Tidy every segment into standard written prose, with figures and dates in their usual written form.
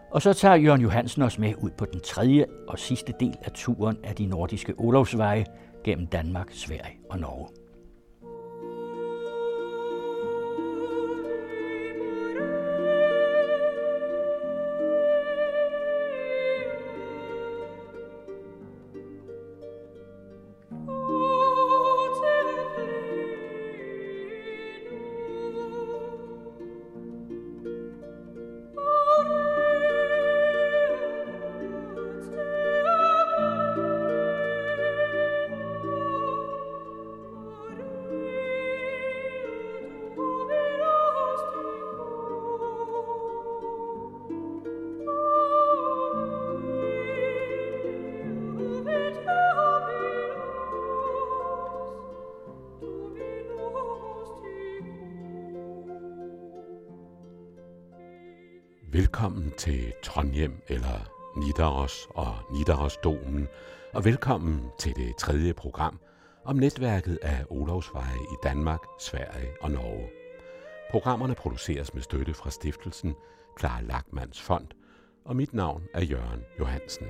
Og så tager Jørgen Johansen os med ud på den tredje og sidste del af turen af de nordiske Olavsveje gennem Danmark, Sverige og Norge. Velkommen til Trondheim eller Nidaros og Nidarosdomen, og velkommen til det tredje program om netværket af Olavsveje i Danmark, Sverige og Norge. Programmerne produceres med støtte fra stiftelsen Clara Lachmanns Fond, og mit navn er Jørgen Johansen.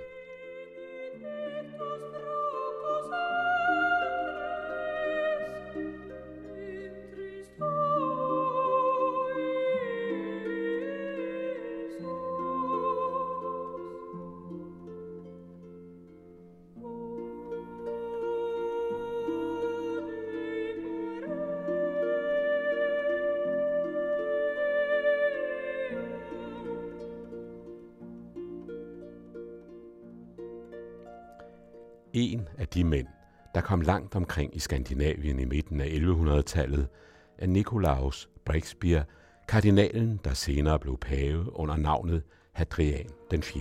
En af de mænd, der kom langt omkring i Skandinavien i midten af 1100-tallet, er Nicolaus Bregsbjerg, kardinalen, der senere blev pave under navnet Hadrian den 4.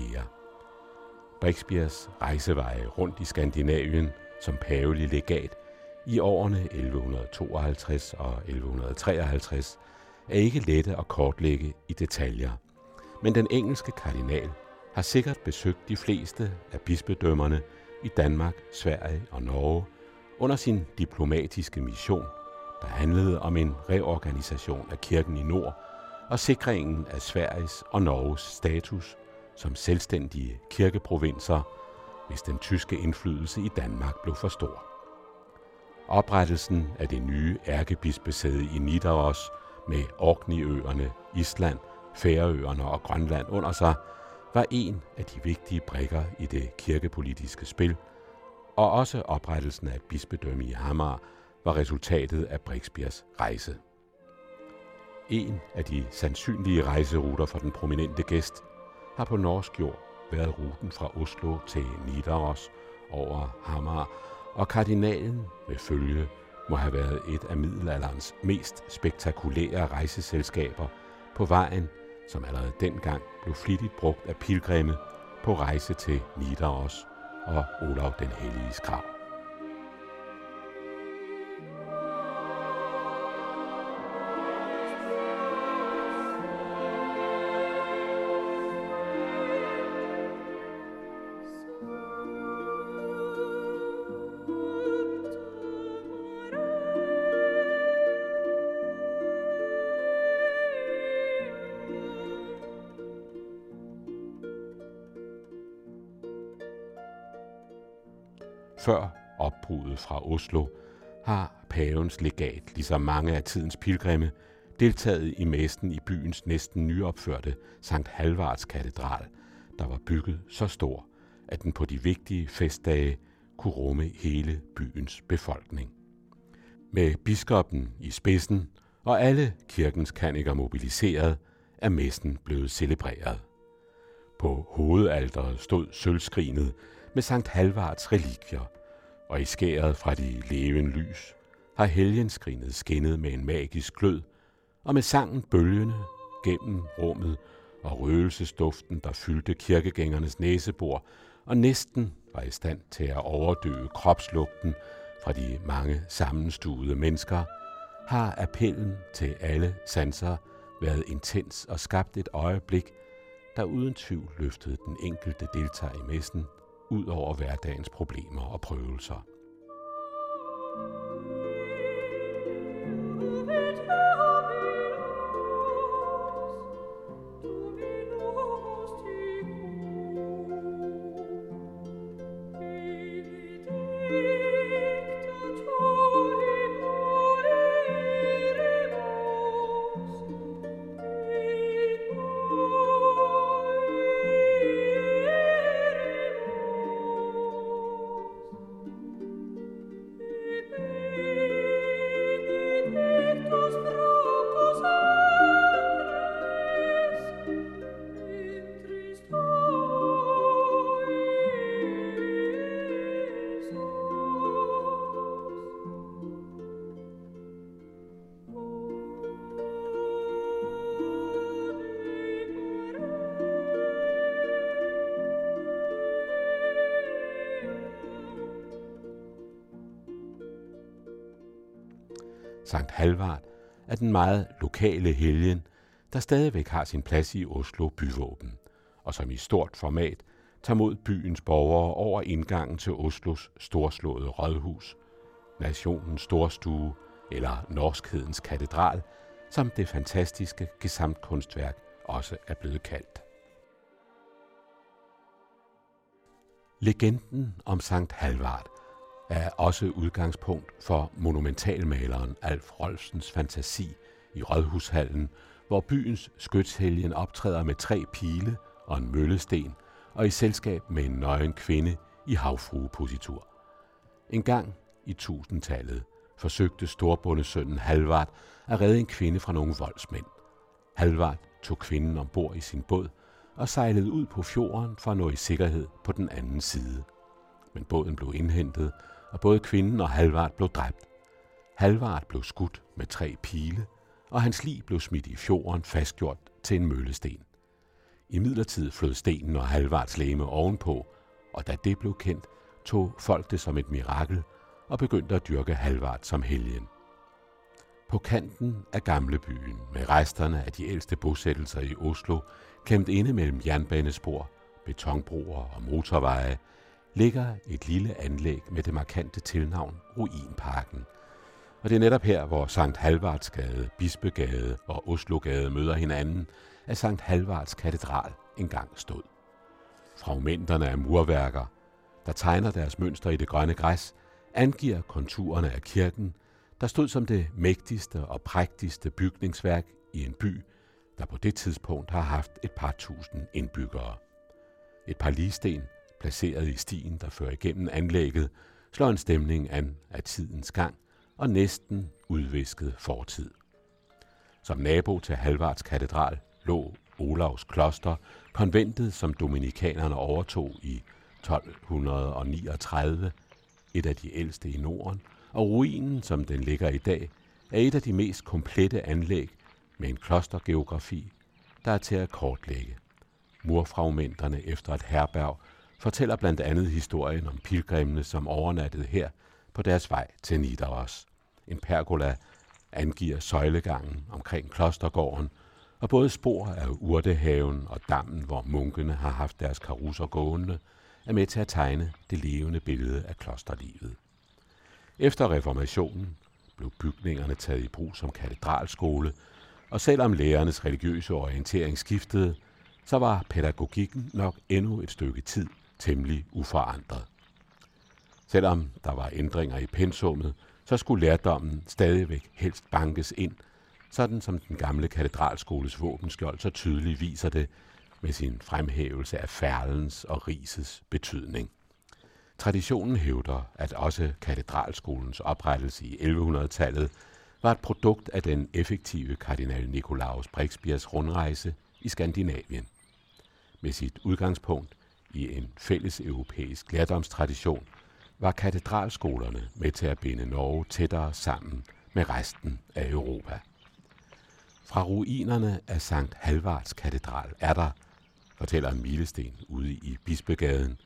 Bregsbjergs rejseveje rundt i Skandinavien som pavelig legat i årene 1152 og 1153 er ikke lette at kortlægge i detaljer, men den engelske kardinal har sikkert besøgt de fleste af bispedømmerne i Danmark, Sverige og Norge under sin diplomatiske mission, der handlede om en reorganisation af kirken i nord og sikringen af Sveriges og Norges status som selvstændige kirkeprovinser, hvis den tyske indflydelse i Danmark blev for stor. Oprettelsen af det nye ærkebispesæde i Nidaros med Orkneyøerne, Island, Færøerne og Grønland under sig var en af de vigtige brikker i det kirkepolitiske spil, og også oprettelsen af et bispedømme i Hamar var resultatet af Bregsbjergs rejse. En af de sandsynlige rejseruter for den prominente gæst har på norsk jord været ruten fra Oslo til Nidaros over Hamar, og kardinalen med følge må have været et af middelalderens mest spektakulære rejseselskaber på vejen, som allerede dengang blev flittigt brugt af pilgrimme på rejse til Nidaros og Olav den Helliges grav. Før opbruddet fra Oslo har pavens legat, ligesom mange af tidens pilgrimme, deltaget i messen i byens næsten nyopførte Sankt Halvards katedral, der var bygget så stor, at den på de vigtige festdage kunne rumme hele byens befolkning. Med biskoppen i spidsen og alle kirkens kanniker mobiliseret, er messen blevet celebreret. På hovedalteret stod sølvskrinet med Sankt Halvards relikvier, og i skæret fra de levende lys har helgenskrinet skinnet med en magisk glød, og med sangen bølgende gennem rummet og røgelsesduften, der fyldte kirkegængernes næsebor og næsten var i stand til at overdøve kropslugten fra de mange sammenstuede mennesker, har appellen til alle sanser været intens og skabt et øjeblik, der uden tvivl løftede den enkelte deltager i messen ud over hverdagens problemer og prøvelser. Sankt Halvard er den meget lokale helgen, der stadigvæk har sin plads i Oslo byvåben, og som i stort format tager mod byens borgere over indgangen til Oslos storslåede rådhus, nationens storstue eller norskhedens katedral, som det fantastiske gesamtkunstværk også er blevet kaldt. Legenden om Sankt Halvard er også udgangspunkt for monumentalmaleren Alf Rolfsens fantasi i Rådhushallen, hvor byens skytshelgen optræder med 3 pile og en møllesten og i selskab med en nøgen kvinde i havfruepositur. En gang i 1000-tallet forsøgte storbondesønnen Halvard at redde en kvinde fra nogle voldsmænd. Halvard tog kvinden ombord i sin båd og sejlede ud på fjorden for at nå i sikkerhed på den anden side. Men båden blev indhentet, og både kvinden og Halvard blev dræbt. Halvard blev skudt med 3 pile, og hans lig blev smidt i fjorden fastgjort til en møllesten. Imidlertid flød stenen og Halvards legeme ovenpå, og da det blev kendt, tog folk det som et mirakel og begyndte at dyrke Halvard som helgen. På kanten af Gamlebyen, med resterne af de ældste bosættelser i Oslo, klemt inde mellem jernbanespor, betonbroer og motorveje, ligger et lille anlæg med det markante tilnavn Ruinparken. Og det er netop her, hvor Sankt Halvardsgade, Bispegade og Oslogade møder hinanden, at Sankt Halvards katedral engang stod. Fragmenterne af murværker, der tegner deres mønster i det grønne græs, angiver konturerne af kirken, der stod som det mægtigste og prægtigste bygningsværk i en by, der på det tidspunkt har haft et par tusind indbyggere. Et par ligsten, placeret i stien, der fører igennem anlægget, slår en stemning an af tidens gang og næsten udvisket fortid. Som nabo til Halvards katedral lå Olavs kloster, konventet som dominikanerne overtog i 1239, et af de ældste i Norden, og ruinen, som den ligger i dag, er et af de mest komplette anlæg med en klostergeografi, der er til at kortlægge. Murfragmenterne efter et herberg fortæller blandt andet historien om pilgrimene, som overnattede her på deres vej til Nidaros. En pergola angiver søjlegangen omkring klostergården, og både spor af urtehaven og dammen, hvor munkene har haft deres karusser gående, er med til at tegne det levende billede af klosterlivet. Efter reformationen blev bygningerne taget i brug som katedralskole, og selvom lærernes religiøse orientering skiftede, så var pædagogikken nok endnu et stykke tid temmelig uforandret. Selvom der var ændringer i pensummet, så skulle lærdommen stadigvæk helst bankes ind, sådan som den gamle katedralskoles våbenskjold så tydeligt viser det med sin fremhævelse af ferlens og risets betydning. Traditionen hævder, at også katedralskolens oprettelse i 1100-tallet var et produkt af den effektive kardinal Nikolaus Breksbiers rundrejse i Skandinavien. Med sit udgangspunkt i en fælles europæisk lærdomstradition var katedralskolerne med til at binde Norge tættere sammen med resten af Europa. Fra ruinerne af Sankt Halvards katedral er der, fortæller en milesten ude i Bispegaden,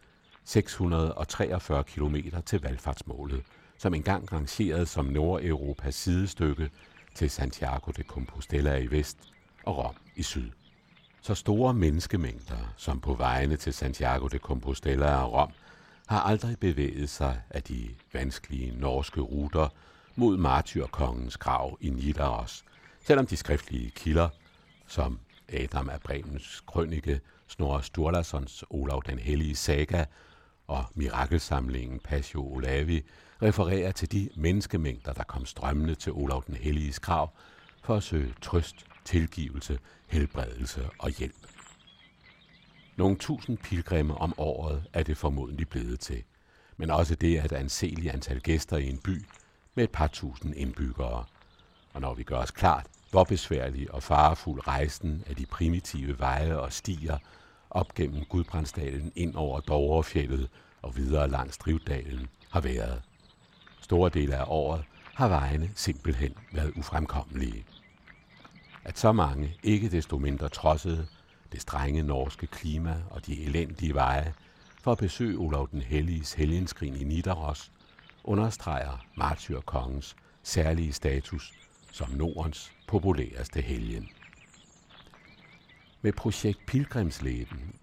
643 kilometer til valfartsmålet, som engang rangerede som Nordeuropas sidestykke til Santiago de Compostela i vest og Rom i syd. Så store menneskemængder som på vejene til Santiago de Compostela og Rom har aldrig bevæget sig af de vanskelige norske ruter mod martyrkongens grav i Nidaros, selvom de skriftlige kilder, som Adam af Bremens krønike, Snorre Sturlasons Olav den Hellige saga og mirakelsamlingen Passio Olavi, refererer til de menneskemængder, der kom strømmende til Olav den Helliges grav for at søge trøst, tilgivelse, helbredelse og hjælp. Nogle 1000 pilgrimme om året er det formodentlig blevet til, men også det er et anseligt antal gæster i en by med et par tusind indbyggere. Og når vi gør os klart, hvor besværlig og farefuld rejsen af de primitive veje og stier op gennem Gudbrandsdalen ind over Dovrefjeldet og videre langs Drivdalen har været. Store dele af året har vejene simpelthen været ufremkommelige. At så mange ikke desto mindre trodsede det strenge norske klima og de elendige veje for at besøge Olav den Helliges helgenskrin i Nidaros, understreger martyrkongens særlige status som Nordens populæreste helgen. Med projekt Pilgrimsleden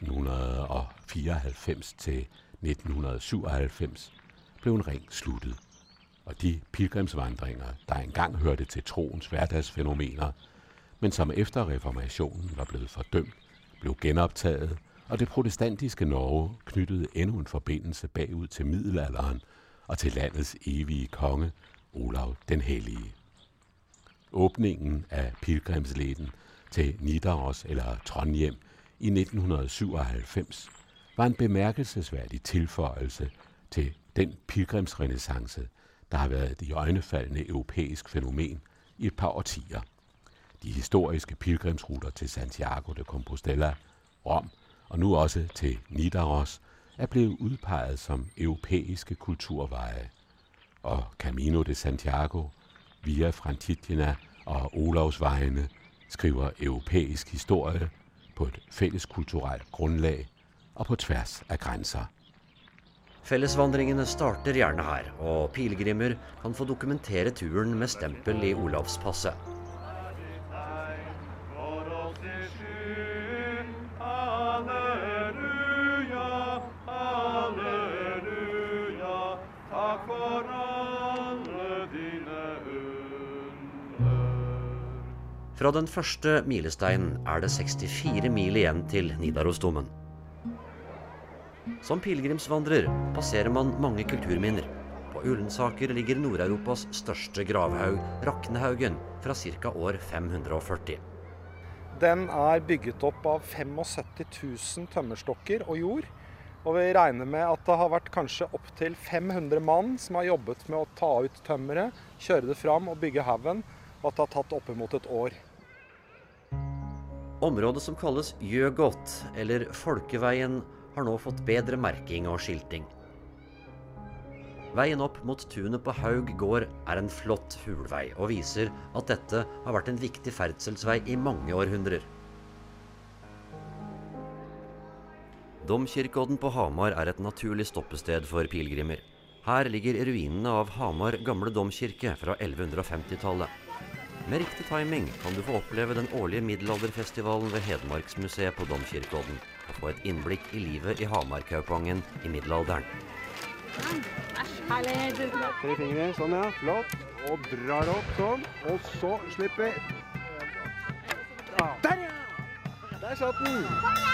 1994 til 1997 blev en ring sluttet, og de pilgrimsvandringer, der engang hørte til troens hverdagsfænomener, men som efter reformationen var blevet fordømt, blev genoptaget, og det protestantiske Norge knyttede endnu en forbindelse bagud til middelalderen og til landets evige konge, Olav den Hellige. Åbningen af pilgrimsleden til Nidaros eller Trondheim i 1997 var en bemærkelsesværdig tilføjelse til den pilgrimsrenæssance, der har været et iøjnefaldende europæisk fænomen i et par årtier. De historiske pilgrimsruter til Santiago de Compostela, Rom og nu også til Nidaros er blevet udpeget som europæiske kulturveje. Og Camino de Santiago, Via Francigena og Olavsvejene skriver europæisk historie på et fælles kulturelt grundlag og på tværs af grænser. Fellesvandringene starter gjerne her, og pilegrimer kan få dokumentere turen med stempel i Olavspasset. Fra den første milesteinen er det 64 mil igjen til Nidarosdomen. Som pilegrimsvandrer passerer man mange kulturminner. På Ullensaker ligger Nord-Europas største gravhaug, Raknehaugen, fra ca. år 540. Den er bygget opp av 75 000 tømmerstokker og jord. Og vi regner med at det har vært kanskje opptil 500 mann som har jobbet med å ta ut tømmeret, kjøre det fram og bygge haugen, og at det har tatt oppimot et år. Området som kalles Gjøgot, eller Folkeveien, har nå fått bedre merking og skilting. Veien opp mot tunet på Haug gård er en flott hulvei, og viser at dette har vært en viktig ferdselsvei i mange århundrer. Domkirkeodden på Hamar er et naturlig stoppested for pilgrimer. Her ligger ruinene av Hamar gamle domkirke fra 1150-tallet. Med riktig timing kan du få oppleve den årlige middelalderfestivalen ved Hedmarksmuseet på Domkirkeodden, og få et innblikk i livet i Hamarkaupangen i middelalderen. Tre fingre, sånn ja, flott. Og drar opp sånn, og så slipper. Der ja! Der satt den!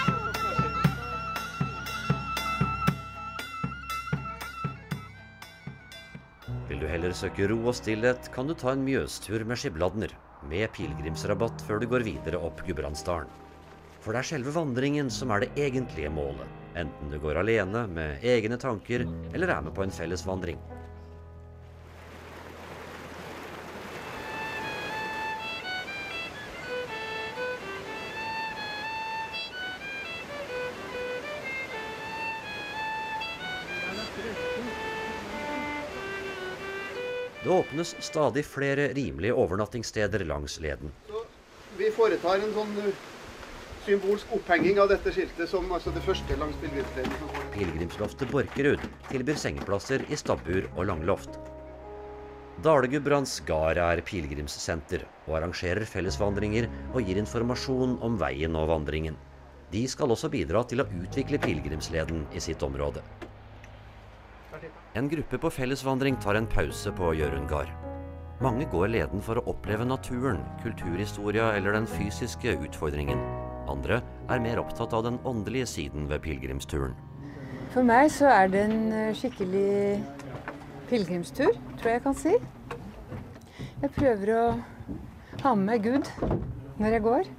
Vil du heller søke ro og stillhet, kan du ta en mjøstur med Skibladner, med pilgrimsrabatt før du går videre opp Gudbrandsdalen. For det er selve vandringen som er det egentlige målet, enten du går alene med egne tanker, eller er med på en felles vandring. Det åpnes stadig flere rimelige overnattingssteder langs leden. Så vi foretar en sånn symbolsk opphenging av dette skiltet som altså det første langs pilgrimsleden. Pilgrimsloftet Borkerud tilbyr sengeplasser i stabbur og langloft. Dale-Gudbrands gard er pilgrimssenter og arrangerer fellesvandringer og gir informasjon om veien og vandringen. De skal også bidra til å utvikle pilgrimsleden i sitt område. En gruppe på fellesvandring tar en pause på Jørund gard. Mange går leden for å oppleve naturen, kulturhistoria eller den fysiske utfordringen. Andre er mer opptatt av den åndelige siden ved pilgrimsturen. For meg så er det en skikkelig pilgrimstur, tror jeg kan si. Jeg prøver å ha med meg Gud når jeg går.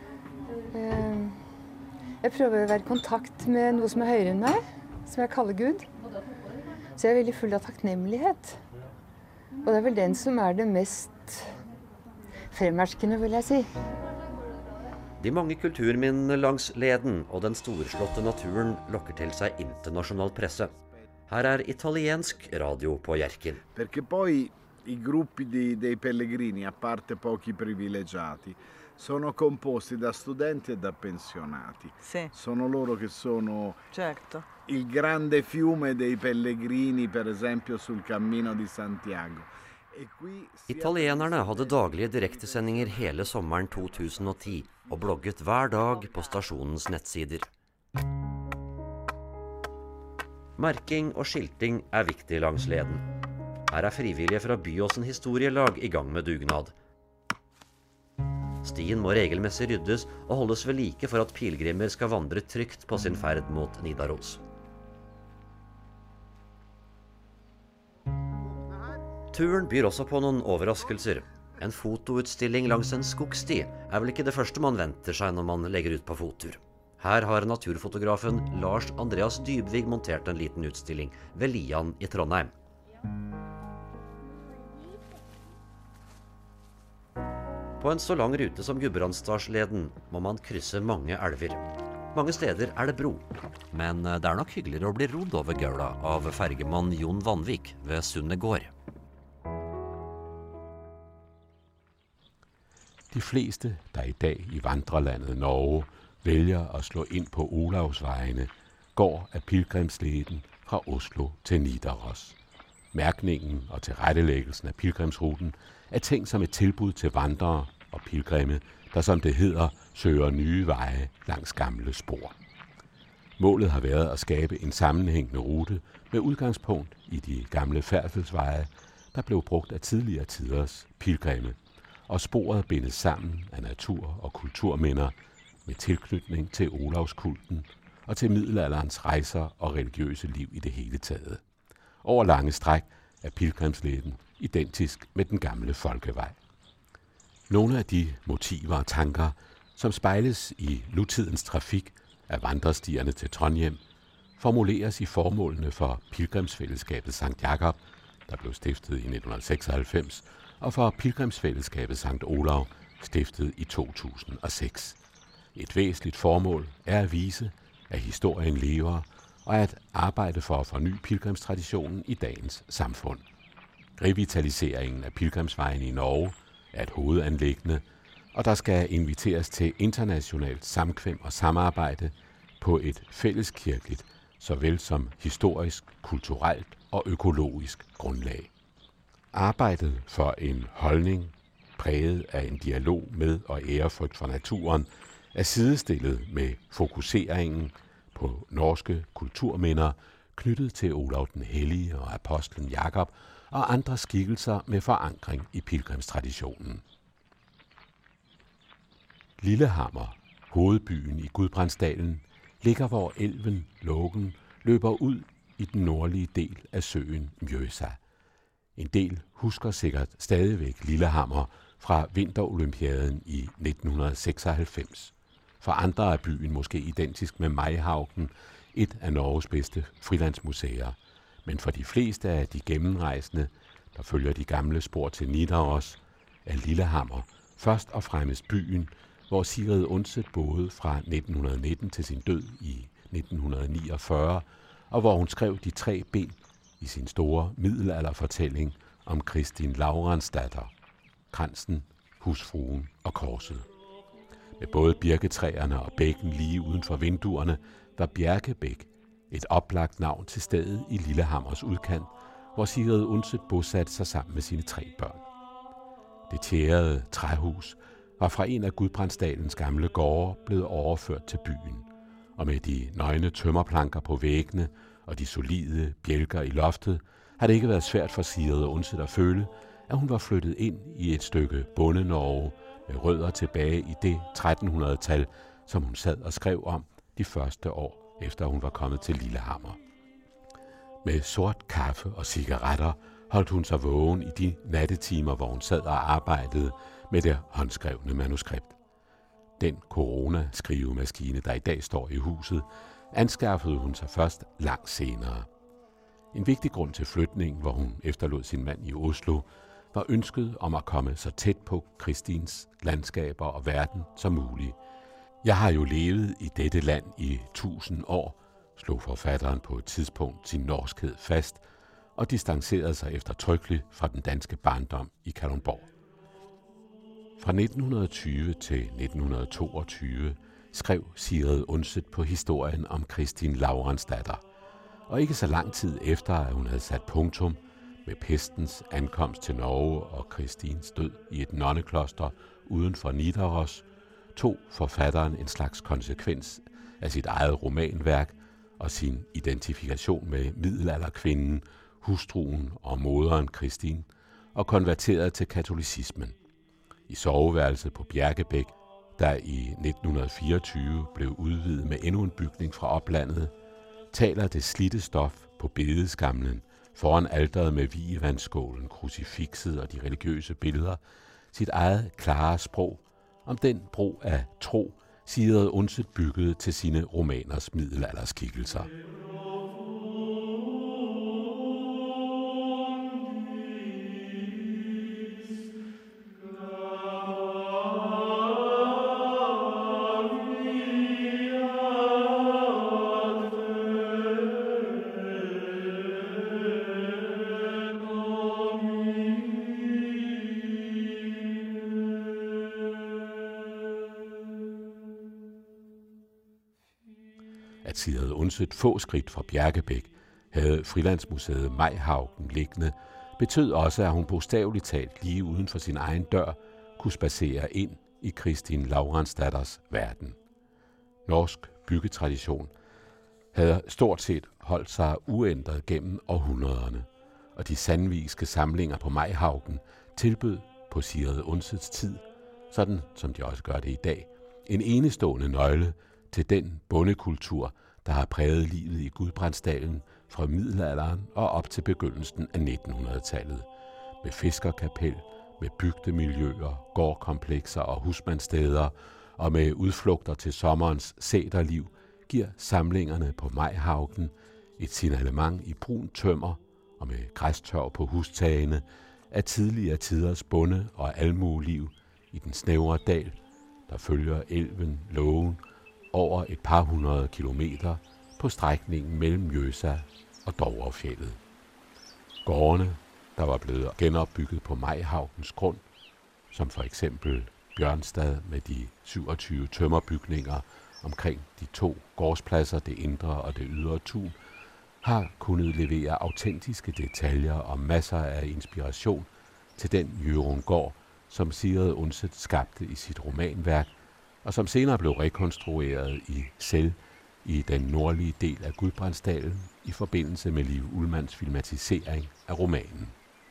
Jeg prøver å være i kontakt med noe som er høyere enn meg, som jeg kaller Gud. Så jeg er veldig full av takknemlighet. Og det er vel den som er det mest fremmerskende, vil jeg si. De mange kulturminnene langs leden og den storslåtte naturen lokker til seg internasjonal presse. Her er italiensk radio på Hjerkinn. Perché poi i gruppi dei pellegrini, a parte pochi privilegiati, sono composti da studenti e da pensionati. Sì. Sono loro che sono Certo. il grande fiume dei pellegrini, per esempio sul Cammino di Santiago. Italienerne hadde daglige direktesendinger hele sommeren 2010 og blogget hver dag på stasjonens nettsider. Merking og skilting er viktig langs leden. Her er frivillige fra Byåsen historielag i gang med dugnad. Stien må regelmessig ryddes og holdes ved like for at pilgrimer skal vandre trygt på sin ferd mot Nidaros. Turen byr også på noen overraskelser. En fotoutstilling langs en skogsti er vel ikke det første man venter seg når man legger ut på fottur. Her har naturfotografen Lars Andreas Dybvig montert en liten utstilling ved Lian i Trondheim. På en så lang rute som Gudbrandsdalsleden må man krysse mange elver. Mange steder er det bro, men det er nok hyggeligere å bli rodd over Gaula av fergemann Jon Vanvik ved Sunde gård. De fleste, der i dag i vandrelandet Norge vælger at slå ind på Olavsvejene, går af pilgrimsleden fra Oslo til Nidaros. Mærkningen og tilrettelæggelsen af pilgrimsruten er tænkt som et tilbud til vandrere og pilgrimme, der som det hedder, søger nye veje langs gamle spor. Målet har været at skabe en sammenhængende rute med udgangspunkt i de gamle færdselsveje, der blev brugt af tidligere tiders pilgrimme, og sporet bindes sammen af natur- og kulturminder med tilknytning til Olavskulten og til middelalderens rejser og religiøse liv i det hele taget. Over lange stræk er pilgrimsleden identisk med den gamle folkevej. Nogle af de motiver og tanker, som spejles i nutidens trafik af vandrestierne til Trondheim, formuleres i formålene for Pilgrimsfællesskabet Sankt Jakob, der blev stiftet i 1996, og for Pilgrimsfællesskabet Sankt Olav, stiftet i 2006. Et væsentligt formål er at vise, at historien lever, og at arbejde for at forny pilgrimstraditionen i dagens samfund. Revitaliseringen af pilgrimsvejen i Norge er et hovedanliggende, og der skal inviteres til internationalt samkvem og samarbejde på et fælleskirkeligt, såvel som historisk, kulturelt og økologisk grundlag. Arbejdet for en holdning præget af en dialog med og ærefrygt for naturen er sidestillet med fokuseringen på norske kulturminder knyttet til Olav den Hellige og apostlen Jakob og andre skikkelser med forankring i pilgrimstraditionen. Lillehammer, hovedbyen i Gudbrandsdalen, ligger hvor elven Lågen løber ud i den nordlige del af søen Mjøsa. En del husker sikkert stadigvæk Lillehammer fra vinterolympiaden i 1996. For andre er byen måske identisk med Maihaugen, et af Norges bedste frilandsmuseer. Men for de fleste af de gennemrejsende, der følger de gamle spor til Nidaros, er Lillehammer først og fremmest byen, hvor Sigrid Undset boede fra 1919 til sin død i 1949, og hvor hun skrev de 3 bind i sin store middelalderfortælling om Kristin Lavransdatter, Kransen, Husfruen og Korset. Med både birketræerne og bækken lige uden for vinduerne var Bjerkebæk et oplagt navn til stedet i Lillehammers udkant, hvor Sigrid Undset bosatte sig sammen med sine 3 børn. Det tjærede træhus var fra en af Gudbrandsdalens gamle gårde blevet overført til byen, og med de nøgne tømmerplanker på væggene og de solide bjælker i loftet, har det ikke været svært for Sigrid Undset at føle, at hun var flyttet ind i et stykke bonde-Norge med rødder tilbage i det 1300-tal, som hun sad og skrev om de første år, efter hun var kommet til Lillehammer. Med sort kaffe og cigaretter holdt hun sig vågen i de nattetimer, hvor hun sad og arbejdede med det håndskrevne manuskript. Den corona-skrivemaskine, der i dag står i huset, anskaffede hun sig først langt senere. En vigtig grund til flytningen, hvor hun efterlod sin mand i Oslo, var ønsket om at komme så tæt på Kristins landskaber og verden som muligt. Jeg har jo levet i dette land i 1000 år, slog forfatteren på et tidspunkt sin norskhed fast og distancerede sig eftertrykkeligt fra den danske barndom i Kalundborg. Fra 1920 til 1922 skrev Sigrid Undset på historien om Kristin Lavransdatter, og ikke så lang tid efter, at hun havde sat punktum, med pestens ankomst til Norge og Kristins død i et nonnekloster uden for Nidaros, tog forfatteren en slags konsekvens af sit eget romanværk og sin identifikation med middelalderkvinden, hustruen og moderen Kristin, og konverterede til katolicismen. I soveværelset på Bjerkebæk, der i 1924 blev udvidet med endnu en bygning fra oplandet, taler det slidte stof på bedeskamlen foran alteret med vigevandsskålen, krucifixet og de religiøse billeder, sit eget klare sprog om den brug af tro, Sigrid Undset byggede til sine romaners middelalderskikkelser. At Sigrid Undset få skridt fra Bjerkebæk havde Frilandsmuseet Maihaugen liggende, betød også, at hun bogstaveligt talt lige uden for sin egen dør kunne spacere ind i Kristin Lavransdatters verden. Norsk byggetradition havde stort set holdt sig uændret gennem århundrederne, og de sandviske samlinger på Maihaugen tilbød på Sigrid Undsets tid, sådan som de også gør det i dag, en enestående nøgle til den bondekultur, der har præget livet i Gudbrandsdalen fra middelalderen og op til begyndelsen af 1900-tallet. Med fiskerkapel, med bygdemiljøer, gårdkomplekser og husmandssteder, og med udflugter til sommerens sæterliv, giver samlingerne på Maihaugen et signalement i brun tømmer og med græstørv på hustagene af tidligere tiders bonde- og almueliv i den snævre dal, der følger elven Lågen over et par hundrede kilometer på strækningen mellem Mjøsa og Dovrefjeldet. Gårdene, der var blevet genopbygget på Maihaugens grund, som for eksempel Bjørnstad med de 27 tømmerbygninger omkring de 2 gårdspladser, det indre og det ydre tun, har kunnet levere autentiske detaljer og masser af inspiration til den Jørundgård, som Sigrid Undset skabte i sit romanværk, og som senere blev rekonstrueret i Sel i den nordlige del af Gudbrandsdalen i forbindelse med Liv Ullmanns filmatisering af romanen.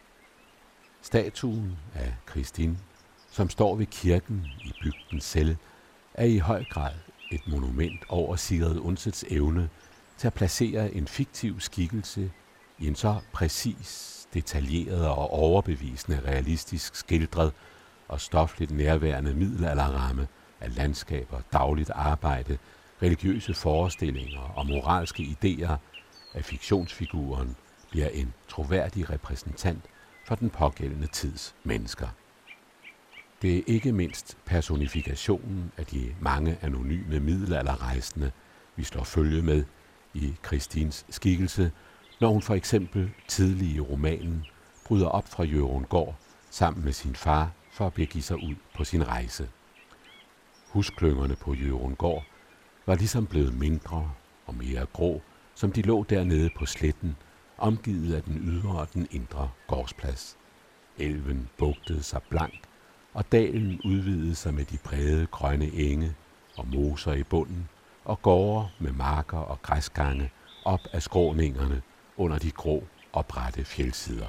Statuen af Kristin, som står ved kirken i bygden Sel, er i høj grad et monument over Sigrid Undsets evne til at placere en fiktiv skikkelse i en så præcis, detaljeret og overbevisende realistisk skildret og stofligt nærværende middelalderramme af landskaber, dagligt arbejde, religiøse forestillinger og moralske idéer, at fiktionsfiguren bliver en troværdig repræsentant for den pågældende tids mennesker. Det er ikke mindst personifikationen af de mange anonyme middelalderrejsende, vi slår følge med i Kristins skikkelse, når hun for eksempel tidlig i romanen bryder op fra Jørundgård sammen med sin far for at begive sig ud på sin rejse. Husklyngerne på Jørundgård var ligesom blevet mindre og mere grå, som de lå dernede på sletten, omgivet af den ydre og den indre gårdsplads. Elven bugtede sig blank, og dalen udvidede sig med de brede grønne enge og moser i bunden, og gårde med marker og græsgange op af skråningerne under de grå og bratte fjeldsider.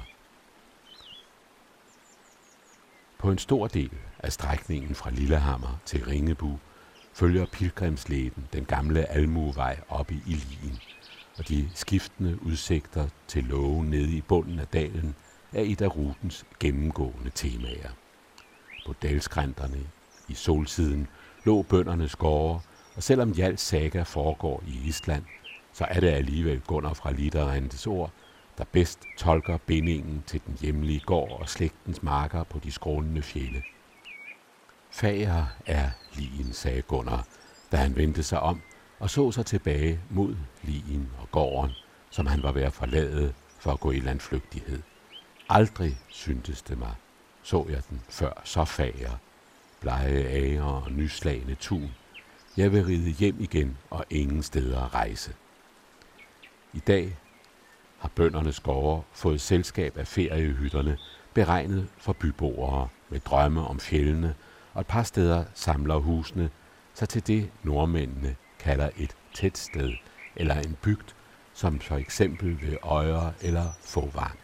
På en stor del af strækningen fra Lillehammer til Ringebu følger pilgrimsleden den gamle almuevej op i Lien, og de skiftende udsigter til lågen nede i bunden af dalen er et af rutens gennemgående temaer. På dalskrænterne i solsiden lå bøndernes gårde, og selvom Hjalls saga foregår i Island, så er det alligevel Gunnar fra Lidarentes ord, der bedst tolker bindingen til den hjemlige gård og slægtens marker på de skrånende fjelde. Fager er Lien, sagde Gunnar, da han vendte sig om og så sig tilbage mod Lien og gården, som han var ved at forlade for at gå i landflygtighed. Aldrig syntes det mig, så jeg den før så fager, blege ager og nyslagne tun. Jeg vil ride hjem igen og ingen steder rejse. I dag har bøndernes gårde fået selskab af feriehytterne, beregnet for byboere med drømme om fjellene, og et par steder samler husene sig til det, nordmændene kalder et tæt sted eller en bygd, som for eksempel ved Øjer eller Fåvang.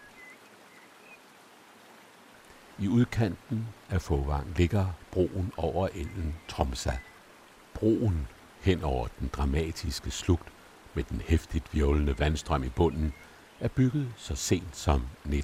I udkanten af Fåvang ligger broen over elven Tromsa. Broen hen over den dramatiske slugt med den hæftigt hvirvlende vandstrøm i bunden er bygget så sent som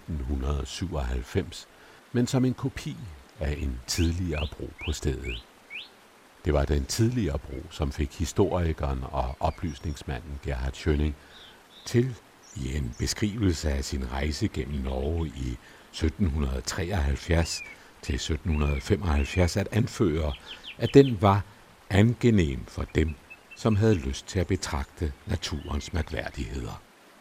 1997, men som en kopi af en tidligere bro på stedet. Det var den tidligere bro, som fik historikeren og oplysningsmanden Gerhard Schønning til i en beskrivelse af sin rejse gennem Norge i 1773 til 1775 at anføre, at den var angenehm for dem, som havde lyst til at betragte naturens mærkværdigheder.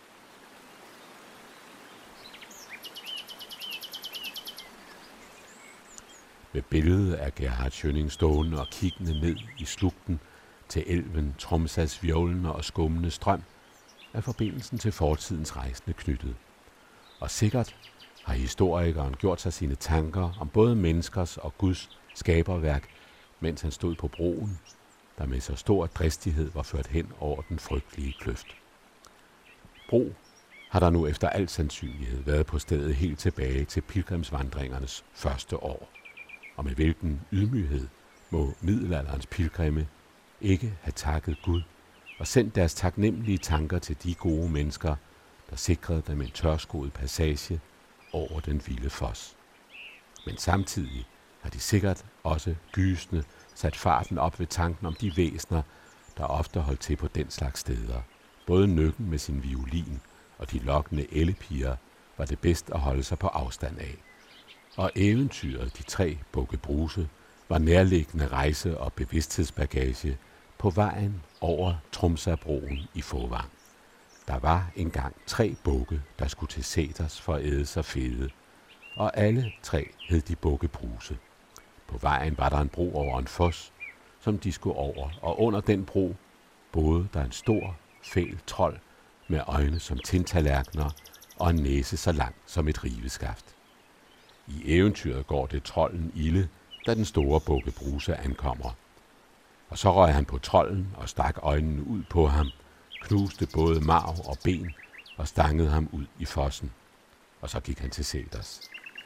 Med billedet af Gerhard Schønning stående og kiggende ned i slugten til elven Tromsas hvirvlende og skummende strøm, er forbindelsen til fortidens rejsende knyttet. Og sikkert har historikeren gjort sig sine tanker om både menneskers og Guds skaberværk, mens han stod på broen, der med så stor dristighed var ført hen over den frygtelige kløft. Bro har der nu efter al sandsynlighed været på stedet helt tilbage til pilgrimsvandringernes første år, og med hvilken ydmyghed må middelalderens pilgrimme ikke have takket Gud og sendt deres taknemmelige tanker til de gode mennesker, der sikrede dem en tørskoet passage over den vilde foss. Men samtidig har de sikkert også gysende sat farten op ved tanken om de væsener, der ofte holdt til på den slags steder. Både Nøkken med sin violin og de lokkende ellepiger var det bedst at holde sig på afstand af. Og eventyret De tre Bukke Bruse var nærliggende rejse- og bevidsthedsbagage på vejen over Tromsabroen i Fåvang. Der var engang 3 bukke, der skulle til Seters for at æde sig fede, og alle 3 hed de Bukke Bruse. På vejen var der en bro over en foss, som de skulle over, og under den bro boede der en stor, fæl trold med øjne som tintallerkener og en næse så lang som et riveskaft. I eventyret går det trolden ilde, da den store Bukke Bruse ankommer. Og så røg han på trolden og stak øjnene ud på ham, knuste både marv og ben og stangede ham ud i fossen. Og så gik han til Seters.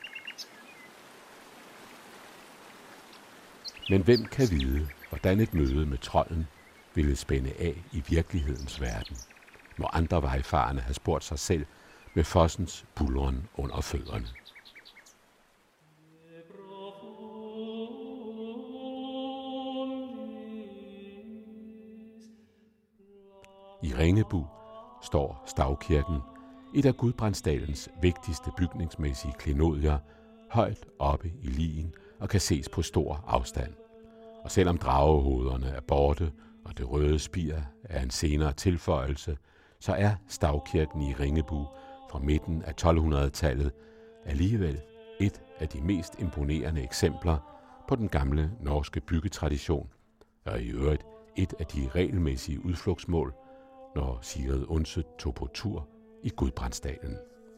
Men hvem kan vide, hvordan et møde med trolden ville spænde af i virkelighedens verden? Må andre vejfarende have spurgt sig selv med fossens buldren under fødderne. I Ringebu står stavkirken, et af Gudbrandsdalens vigtigste bygningsmæssige klenodier, højt oppe i ligen og kan ses på stor afstand. Og selvom dragehovederne er borte, og det røde spir er en senere tilføjelse, så er stavkirken i Ringebu fra midten af 1200-tallet alligevel et af de mest imponerende eksempler på den gamle norske byggetradition, og i øvrigt et af de regelmæssige udflugtsmål, når Sigrid Undset tog på tur i Gudbrandsdalen.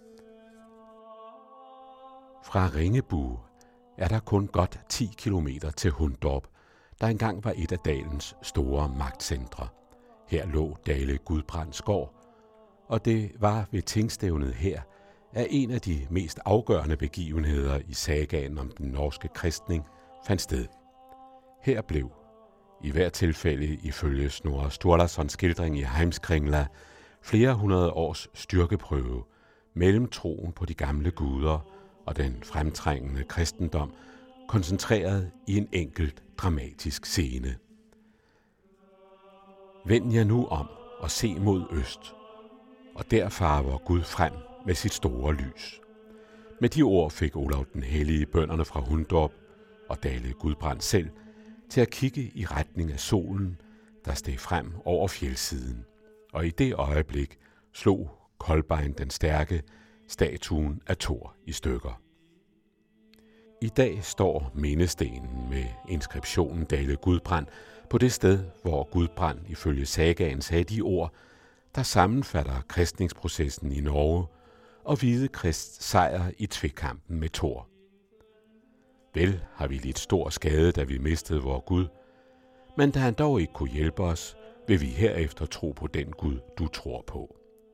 Fra Ringebu er der kun godt 10 kilometer til Hundorp, der engang var et af dalens store magtcentre. Her lå Dale Gudbrands gård, og det var ved tingstævnet her, at en af de mest afgørende begivenheder i sagaen om den norske kristning fandt sted. Her blev, i hvert tilfælde ifølge Snorre Sturlasons skildring i Heimskringla, flere hundrede års styrkeprøve mellem troen på de gamle guder og den fremtrængende kristendom, koncentreret i en enkelt dramatisk scene. Vend jer nu om og se mod øst, og der farver Gud frem med sit store lys. Med de ord fik Olav den Hellige bønderne fra Hundorp og Dale Gudbrand selv til at kigge i retning af solen, der steg frem over fjeldsiden. Og i det øjeblik slog Kolbein den stærke statuen af Thor i stykker. I dag står mindestenen med inskriptionen Dale Gudbrand på det sted, hvor Gudbrand ifølge sagaen sagde de ord, der sammenfatter kristningsprocessen i Norge og Hvide Krists sejr i tvekampen med Thor. Vel har vi lidt stor skade, da vi mistede vor Gud, men da han dog ikke kunne hjælpe os, vil vi herefter tro på den Gud, du tror på.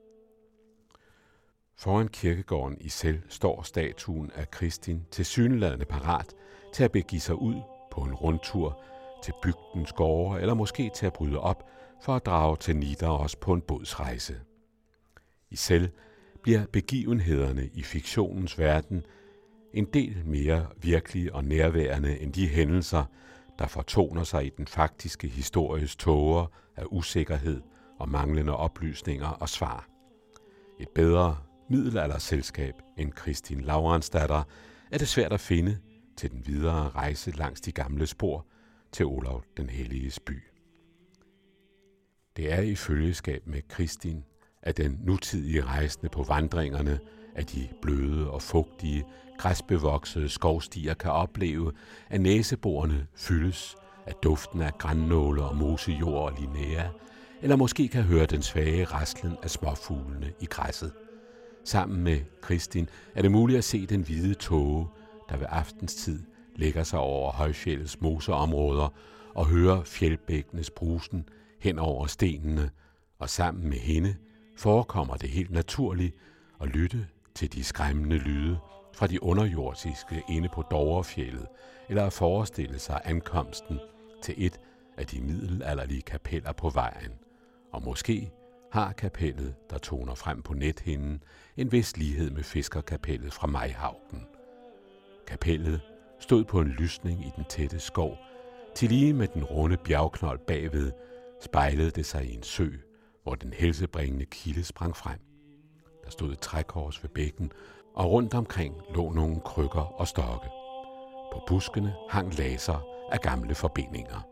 Foran kirkegården i Sel står statuen af Kristin tilsyneladende parat til at begive sig ud på en rundtur til bygdens gårde, eller måske til at bryde op for at drage til Nidaros på en bådsrejse. I Sel bliver begivenhederne i fiktionens verden en del mere virkelige og nærværende end de hændelser, der fortoner sig i den faktiske histories tåger af usikkerhed og manglende oplysninger og svar. Et bedre middelalderselskab end Kristin Lavransdatter er det svært at finde til den videre rejse langs de gamle spor til Olav den Helliges by. Det er i følgeskab med Kristin, at den nutidige rejsende på vandringerne af de bløde og fugtige, græsbevoksede skovstier kan opleve, at næseborene fyldes af duften af grannåle og mosejord og linea, eller måske kan høre den svage raslen af småfuglene i græsset. Sammen med Kristin er det muligt at se den hvide tåge, der ved aftenstid lægger sig over højfjeldets moseområder og høre fjeldbækkenes brusen hen over stenene, og sammen med hende forekommer det helt naturligt at lytte til de skræmmende lyde fra de underjordiske inde på Dovrefjeldet, eller at forestille sig ankomsten til et af de middelalderlige kapeller på vejen. Og måske har kapellet, der toner frem på nethinden, en vis lighed med fiskerkapellet fra Majhaugen. Kapellet stod på en lysning i den tætte skov, tillige med den runde bjergknold bagved, spejlede det sig i en sø, hvor den helsebringende kilde sprang frem. Der stod et trækors ved bækken, og rundt omkring lå nogle krykker og stokke. På buskene hang laser af gamle forbindinger.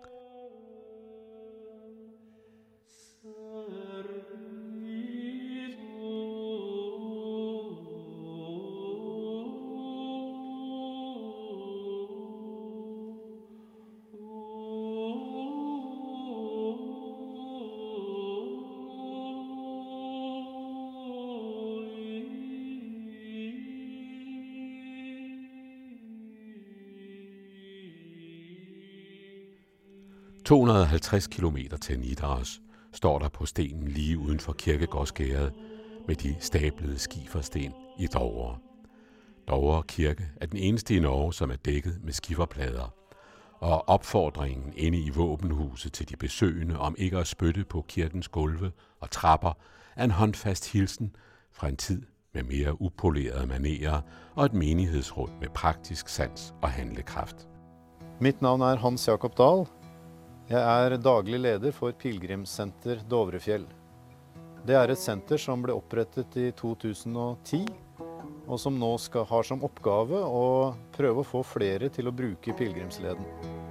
– 250 kilometer til Nidaros står der på stenen lige uden for kirkegårdsgærdet med de stablede skifersten i Dovre. Dovre Kirke er den eneste i Norge, som er dækket med skiferplader, og opfordringen inde i våbenhuset til de besøgende om ikke at spytte på kirkens gulve og trapper er en håndfast hilsen fra en tid med mere upolerede manerer og et menighedsråd med praktisk sans og handlekraft. Mitt navn er Hans Jakob Dahl. Jeg er daglig leder for Pilgrimssenter Dovrefjell. Det er et senter som ble opprettet i 2010, og som nå har som oppgave å prøve å få flere til å bruke pilgrimsleden.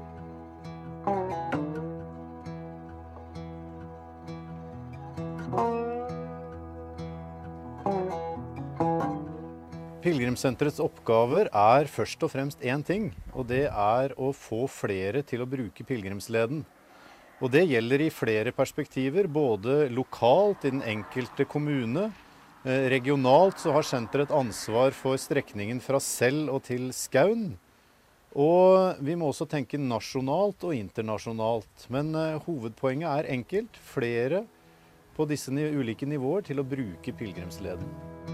Pilgrimssenterets oppgaver er først og fremst én ting, og det er å få flere til å bruke pilgrimsleden. Og det gjelder i flere perspektiver, både lokalt i den enkelte kommune. Regionalt så har senteret et ansvar for strekningen fra Sel og til Skaun. Og vi må også tenke nasjonalt og internasjonalt. Men hovedpoenget er enkelt, flere på disse ulike nivåer til å bruke pilgrimsleden.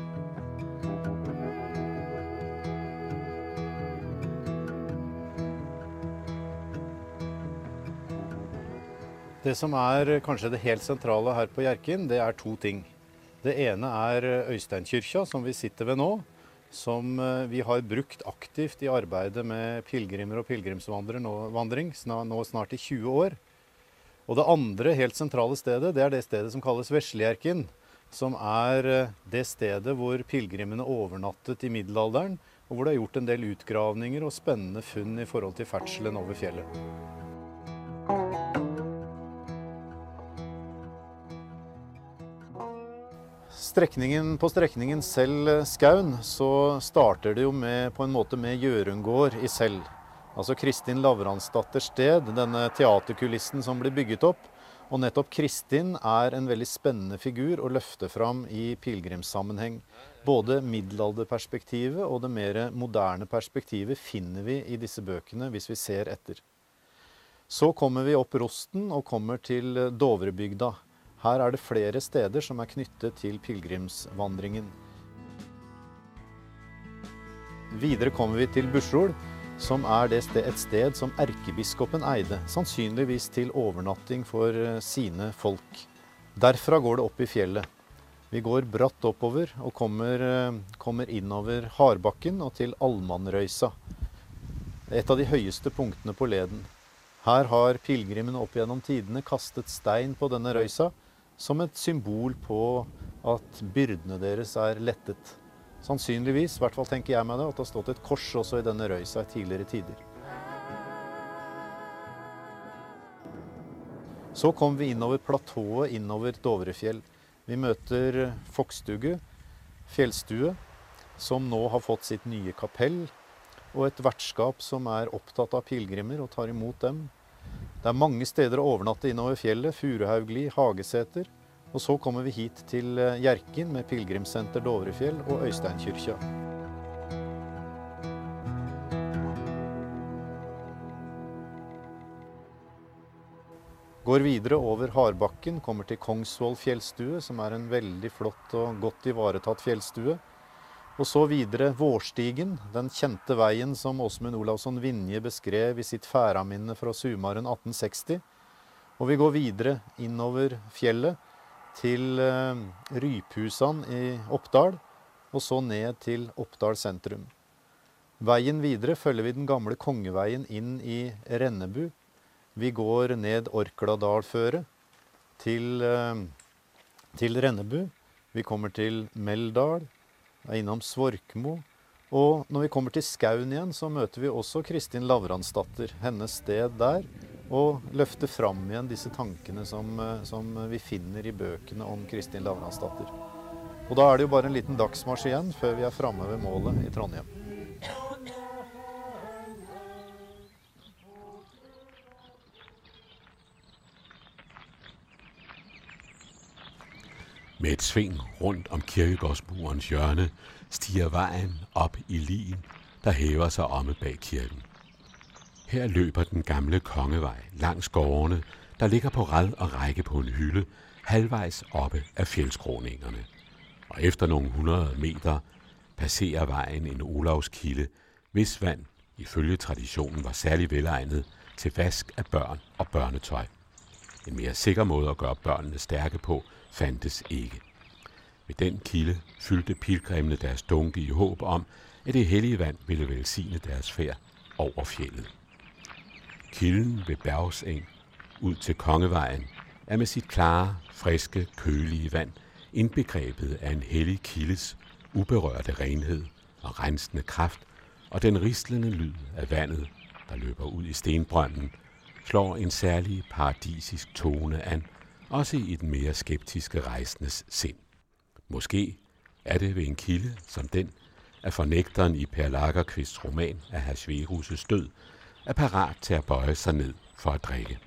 Det som er kanskje det helt sentrale her på Hjerkinn, det er to ting. Det ene er Øysteinkyrkja, som vi sitter ved nå, som vi har brukt aktivt i arbeidet med pilgrimer og pilgrimsvandring nå snart i 20 år. Og det andre helt sentrale stedet, det er det stedet som kalles Vesle-Hjerkinn, som er det stedet hvor pilgrimene overnattet i middelalderen, og hvor det er gjort en del utgravninger og spennende funn i forhold til ferdselen over fjellet. På strekningen Sel-Skaun så starter det jo på en måte med Gjørungård i Sel. Altså Kristin Lavransdatters sted, denne teaterkulissen som blir bygget opp. Og nettopp Kristin er en veldig spennende figur å løfte fram i pilegrimssammenheng. Både middelalderperspektivet og det mer moderne perspektivet finner vi i disse bøkene hvis vi ser etter. Så kommer vi opp Rosten og kommer til Dovrebygda. Her er det flere steder som er knyttet til pilegrimsvandringen. Videre kommer vi til Busjol, som er et sted som erkebiskopen eide, sannsynligvis til overnatting for sine folk. Derfra går det opp i fjellet. Vi går bratt oppover og kommer innover Hardbakken og til Almannrøysa, et av de høyeste punktene på leden. Her har pilgrimene opp gjennom tidene kastet stein på denne røysa, som et symbol på at byrdene deres er lettet. Sannsynligvis, i hvert fall tenker jeg meg det, at det har stått et kors også i denne røysa i tidligere tider. Så kommer vi innover platået, innover Dovrefjell. Vi møter Fokkstugu, fjellstue, som nå har fått sitt nye kapell, og et vertskap som er opptatt av pilgrimer og tar imot dem. Det er mange steder å overnatte innover fjellet, Furuhaugli, Hageseter. Og så kommer vi hit til Hjerkinn med Pilgrimssenter Dovrefjell og Øysteinkyrkja. Går videre over Hardbakken, kommer til Kongsvoll fjellstue, som er en veldig flott og godt ivaretatt fjellstue. Og så videre Vårstigen, den kjente veien som Åsmund Olavsson Vinje beskrev i sitt færaminne fra Sumaren 1860. Og vi går videre innover fjellet, til Ryphusan i Oppdal, og så ned til Oppdal sentrum. Veien videre følger vi den gamle kongeveien inn i Rennebu. Vi går ned Orkladalføret til Rennebu. Vi kommer til Meldal, er innom Svorkmo. Og når vi kommer til Skaun igjen, så møter vi også Kristin Lavransdatter, hennes sted der, og løfter fram igjen disse tankene som vi finner i bøkene om Kristin Lavransdatter. Og da er det jo bare en liten dagsmarsj igjen før vi er framme ved målet i Trondheim. Med et sving rundt om kirkegårdsmurens hjørne stiger vejen op i lien, der hæver sig omme bag kirken. Her løber den gamle kongevej langs gårdene, der ligger på rad og række på en hylde, halvvejs oppe af fjeldskråningerne. Og efter nogle 100 meter passerer vejen en Olavskilde, hvis vand ifølge traditionen var særlig velegnet til vask af børn og børnetøj. En mere sikker måde at gøre børnene stærke på fandtes ikke. Ved den kilde fyldte pilgrimene deres dunke i håb om, at det hellige vand ville velsigne deres færd over fjellet. Kilden ved Bergseng ud til Kongevejen er med sit klare, friske, kølige vand indbegrebet af en hellig kildes uberørte renhed og rensende kraft, og den rislende lyd af vandet, der løber ud i stenbrønden, slår en særlig paradisisk tone an, også i den mere skeptiske rejsendes sind. Måske er det ved en kilde som den, at fornægteren i Per Lagerkvists roman af Ahasverus' død er parat til at bøje sig ned for at drikke.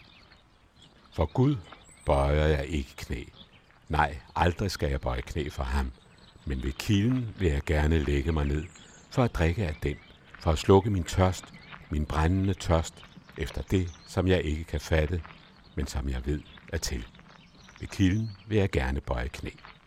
For Gud bøjer jeg ikke knæ. Nej, aldrig skal jeg bøje knæ for ham. Men ved kilden vil jeg gerne lægge mig ned for at drikke af den, for at slukke min tørst, min brændende tørst, efter det, som jeg ikke kan fatte, men som jeg ved er til. Ved kilden vil jeg gerne bøje knæ.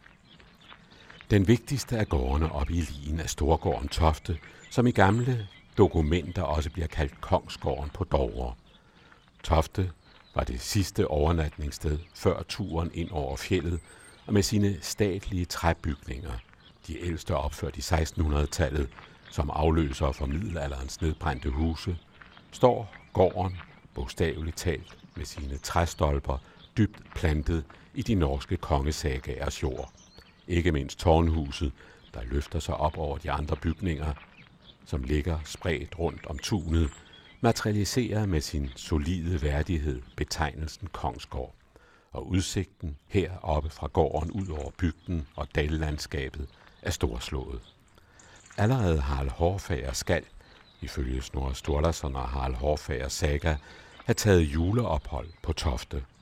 Den vigtigste af gårdene oppe i lien er Storgården Tofte, som i gamle dokumenter også bliver kaldt Kongsgården på Dovre. Tofte var det sidste overnatningssted før turen ind over fjellet, og med sine statlige træbygninger, de ældste opført i 1600-tallet, som afløser for middelalderens nedbrændte huse, står gården bogstaveligt talt med sine træstolper dybt plantet i de norske kongesagers jord. Ikke mindst tårnhuset, der løfter sig op over de andre bygninger, som ligger spredt rundt om tunet, materialiserer med sin solide værdighed betegnelsen Kongsgård, og udsigten heroppe fra gården ud over bygden og dallandskabet er storslået. Allerede Harald Hårfager skal, ifølge Snorre Sturlason og Harald Hårfagers saga, have taget juleophold på Tofte,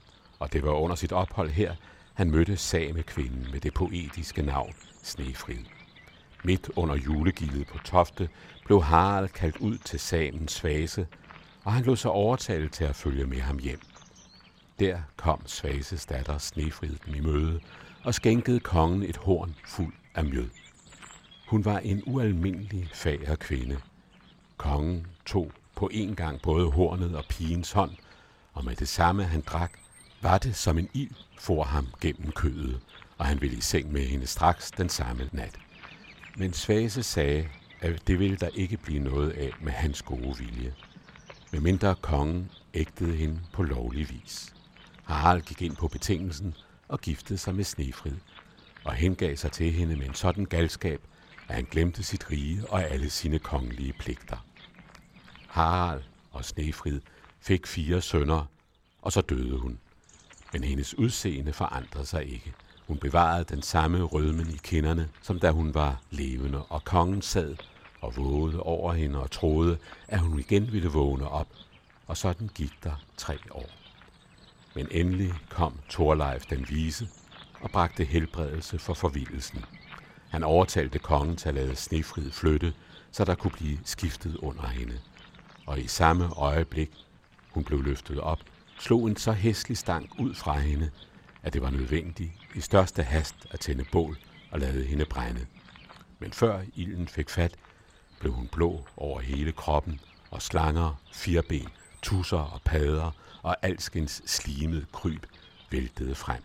og det var under sit ophold her, han mødte samekvinden med det poetiske navn Snefrid. Midt under julegildet på Tofte blev Harald kaldt ud til samens Svase, og han lod sig overtale til at følge med ham hjem. Der kom Svases datter Snefrid dem i møde og skænkede kongen et horn fuld af mjød. Hun var en ualmindelig fager kvinde. Kongen tog på en gang både hornet og pigens hånd, og med det samme han drak, var det som en ild for ham gennem kødet, og han ville i seng med hende straks den samme nat. Men Svase sagde, at det ville der ikke blive noget af med hans gode vilje, medmindre kongen ægtede hende på lovlig vis. Harald gik ind på betingelsen og giftede sig med Snefrid, og hengav sig til hende med en sådan galskab, at han glemte sit rige og alle sine kongelige pligter. Harald og Snefrid fik 4 sønner, og så døde hun. Men hendes udseende forandrede sig ikke. Hun bevarede den samme rødmen i kinderne, som da hun var levende, og kongen sad og vågede over hende og troede, at hun igen ville vågne op, og sådan gik der 3 år. Men endelig kom Thorleif den Vise og bragte helbredelse for forvildelsen. Han overtalte kongen til at lade Snefrid flytte, så der kunne blive skiftet under hende. Og i samme øjeblik, hun blev løftet op, slog en så hæslig stank ud fra hende, at det var nødvendigt i største hast at tænde bål og lade hende brænde. Men før ilden fik fat, blev hun blå over hele kroppen, og slanger, firben, tusser og padder og alskens slimede kryb væltede frem.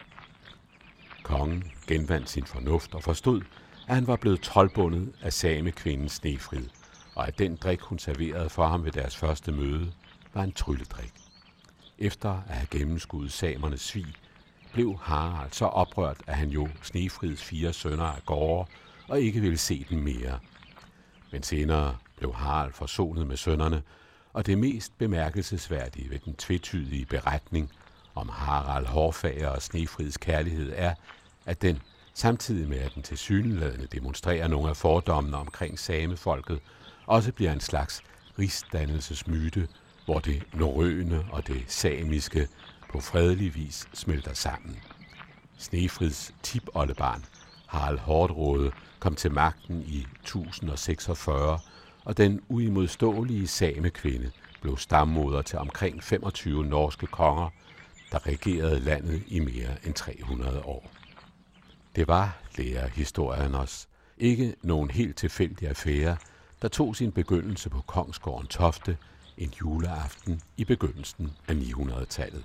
Kongen genvandt sin fornuft og forstod, at han var blevet troldbundet af samekvinden Snefrid, og at den drik, hun serverede for ham ved deres første møde, var en trylledrik. Efter at have gennemskuet samernes svig, blev Harald så oprørt, at han jo Snefrids 4 sønner af gårde og ikke ville se dem mere. Men senere blev Harald forsonet med sønnerne, og det mest bemærkelsesværdige ved den tvetydige beretning om Harald Hårfager og Snefrids kærlighed er, at den, samtidig med at den tilsyneladende demonstrerer nogle af fordommene omkring samefolket, også bliver en slags rigsdannelsesmyte, hvor det norrøne og det samiske på fredelig vis smelter sammen. Snefrids tipoldebarn, Harald Hårderåde, kom til magten i 1046, og den uimodståelige samekvinde blev stammoder til omkring 25 norske konger, der regerede landet i mere end 300 år. Det var, lærer historien os, ikke nogen helt tilfældig affære, der tog sin begyndelse på Kongsgården Tofte en juleaften i begyndelsen af 900-tallet.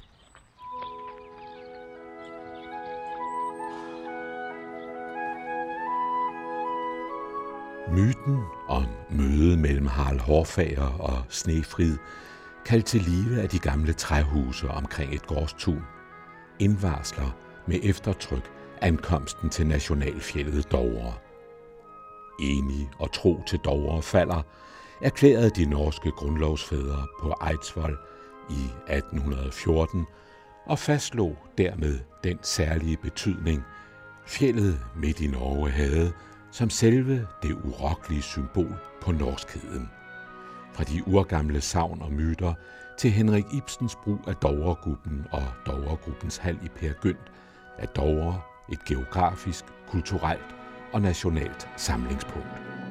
Myten om mødet mellem Harald Hårfager og Snefrid, kaldt til live af de gamle træhuse omkring et gårdstun, indvarsler med eftertryk ankomsten til nationalfjeldet Dovre. Enige og tro til Dovre falder, erklærede de norske grundlovsfædre på Eidsvoll i 1814 og fastslog dermed den særlige betydning, fjeldet midt i Norge havde, som selve det urokkelige symbol på norskheden. Fra de urgamle sagn og myter til Henrik Ibsens brug af Dovregruppen og Dovregruppens hal i Peer Gynt, er Dovre et geografisk, kulturelt og nationalt samlingspunkt.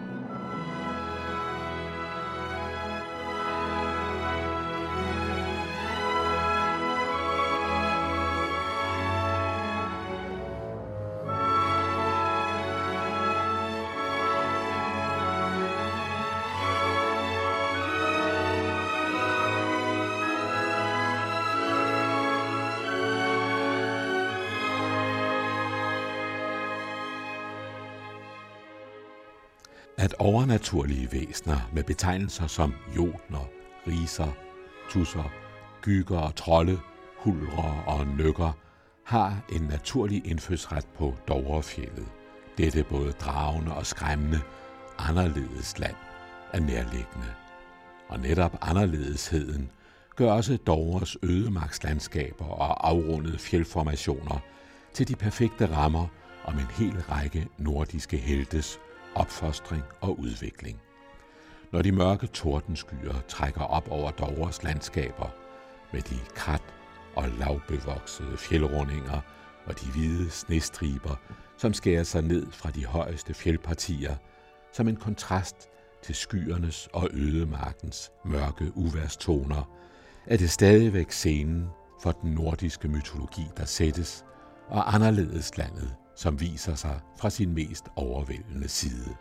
At overnaturlige væsener med betegnelser som jotner, riser, tusser, gyger og trolde, hulre og nykker har en naturlig indfødsret på Dovrefjellet. Dette både dragende og skræmmende, anderledes land er nærliggende. Og netop anderledesheden gør også Dovres ødemarkslandskaber og afrundede fjeldformationer til de perfekte rammer om en hel række nordiske heltes opfostring og udvikling. Når de mørke tordenskyer trækker op over Dovres landskaber med de krat, og lavbevoksede fjeldrundinger og de hvide snestriber, som skærer sig ned fra de højeste fjeldpartier, som en kontrast til skyernes og ødemarkens mørke uværstoner, er det stadigvæk scenen for den nordiske mytologi, der sættes, og anderledes landet, som viser sig fra sin mest overvældende side.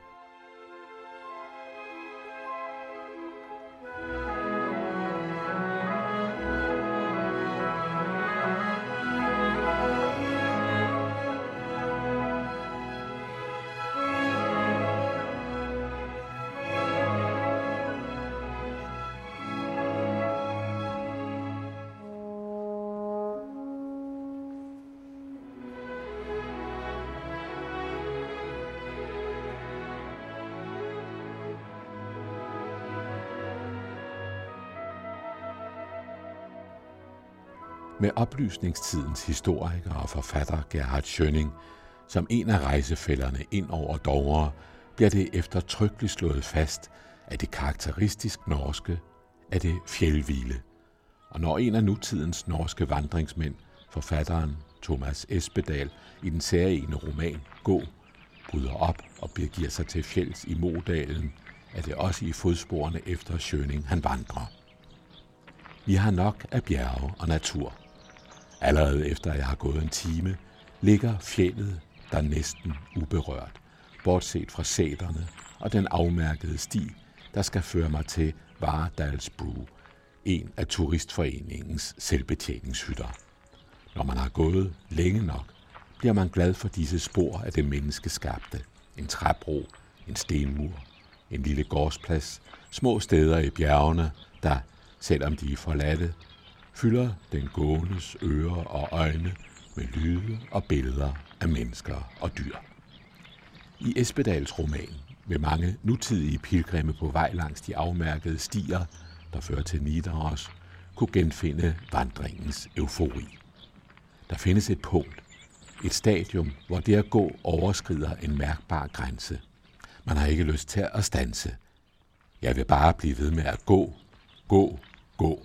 Med oplysningstidens historiker og forfatter Gerhard Schønning som en af rejsefællerne ind over Dovre, bliver det eftertrykkeligt slået fast, at det karakteristisk norske er det fjeldhvile. Og når en af nutidens norske vandringsmænd, forfatteren Thomas Espedal, i den særegne roman Gå, bryder op og begiver sig til fjelds i Modalen, er det også i fodsporene efter Schønning han vandrer. Vi har nok af bjerge og natur. Allerede efter jeg har gået en time, ligger fjeldet der næsten uberørt, bortset fra sæterne og den afmærkede sti, der skal føre mig til Varedalsbru, en af turistforeningens selvbetjeningshytter. Når man har gået længe nok, bliver man glad for disse spor af det menneskeskabte. En træbro, en stenmur, en lille gårdsplads, små steder i bjergene, der, selvom de er forladte, fylder den gåendes ører og øjne med lyde og billeder af mennesker og dyr. I Espedals roman vil mange nutidige pilgrimme på vej langs de afmærkede stier, der fører til Nidaros, kunne genfinde vandringens eufori. Der findes et punkt, et stadium, hvor det at gå overskrider en mærkbar grænse. Man har ikke lyst til at standse. Jeg vil bare blive ved med at gå, gå, gå.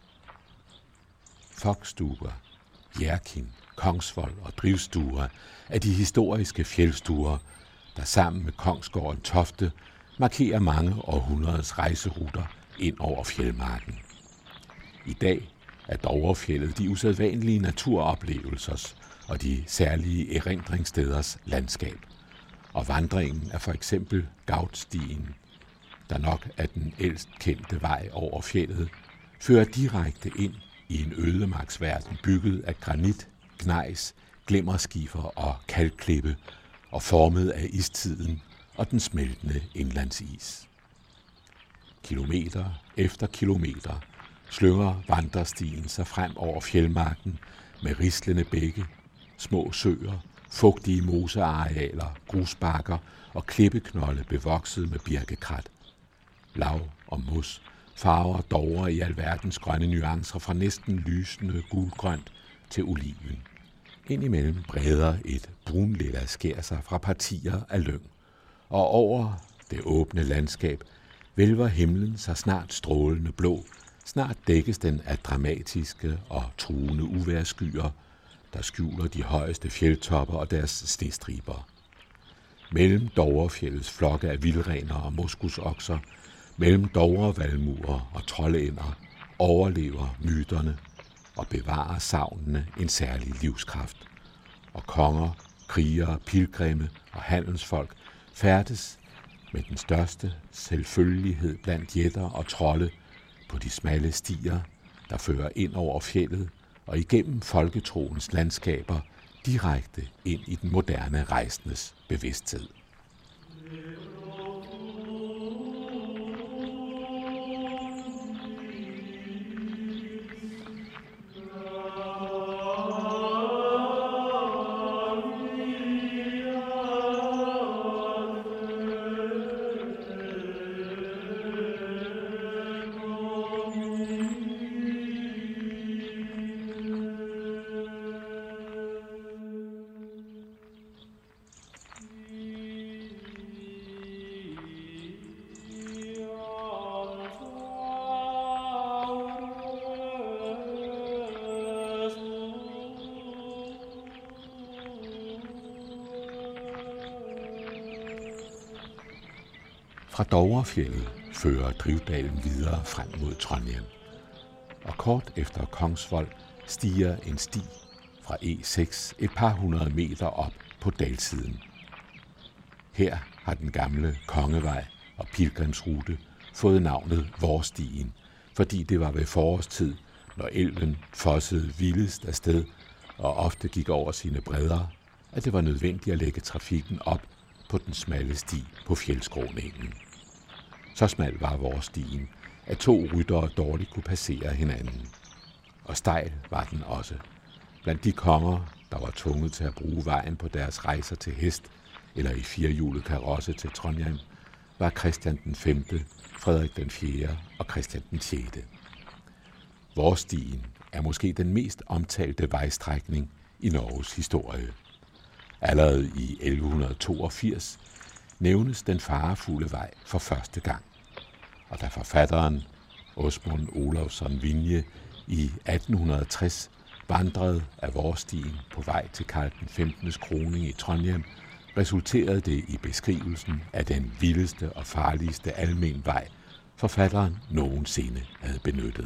Fogstuer, Hjerkin, Kongsvold og Drivstuer er de historiske fjeldstuer, der sammen med Kongsgården Tofte markerer mange århundreders rejseruter ind over fjeldmarken. I dag er Dovrefjeldet de usædvanlige naturoplevelsers og de særlige erindringssteders landskab, og vandringen er for eksempel Gautstien, der nok er den ældst kendte vej over fjeldet, fører direkte ind i en ødemarksverden bygget af granit, gnejs, glimmerskifer og kalkklippe og formet af istiden og den smeltende indlandsis. Kilometer efter kilometer slynger vandrestien sig frem over fjeldmarken med rislende bække, små søer, fugtige mosearealer, grusbakker og klippeknolde bevokset med birkekrat. Lav og mos farver Dovre i alverdens grønne nuancer fra næsten lysende gulgrønt til oliven. Indimellem breder et brunlilla skær sig fra partier af lyng, og over det åbne landskab vælver himlen sig snart strålende blå. Snart dækkes den af dramatiske og truende uvejrskyer, der skjuler de højeste fjeldtopper og deres snestriber. Mellem Dovrefjeldets flokke af vildrener og moskusokser, mellem Dovrevalmuer og troldænder, overlever myterne og bevarer savnene en særlig livskraft. Og konger, krigere, pilgrimme og handelsfolk færdes med den største selvfølgelighed blandt jætter og trolde på de smalle stier, der fører ind over fjeldet og igennem folketroens landskaber direkte ind i den moderne rejsendes bevidsthed. Fra Dovrefjeldet fører Drivdalen videre frem mod Trondheim. Og kort efter Kongsvold stiger en sti fra E6 et par hundrede meter op på dalsiden. Her har den gamle Kongevej og pilgrimsrute fået navnet Vorstien, fordi det var ved forårstid, når elven fossede vildest afsted og ofte gik over sine bredder, at det var nødvendigt at lægge trafikken op på den smalle sti på fjeldskråningen. Så smal var Vorstien, at 2 ryttere dårligt kunne passere hinanden. Og stejl var den også. Blandt de konger, der var tvunget til at bruge vejen på deres rejser til hest eller i 4-hjulet karosse til Trondheim, var Christian den 5., Frederik den 4. og Christian den 6. Vorstien er måske den mest omtalte vejstrækning i Norges historie. Allerede i 1182 nævnes den farefulde vej for første gang. Og da forfatteren Osmund Olavsson Vinje i 1860 vandrede af Vorstien på vej til Karl den 15. kroning i Trondheim, resulterede det i beskrivelsen af den vildeste og farligste almenvej, forfatteren nogensinde havde benyttet.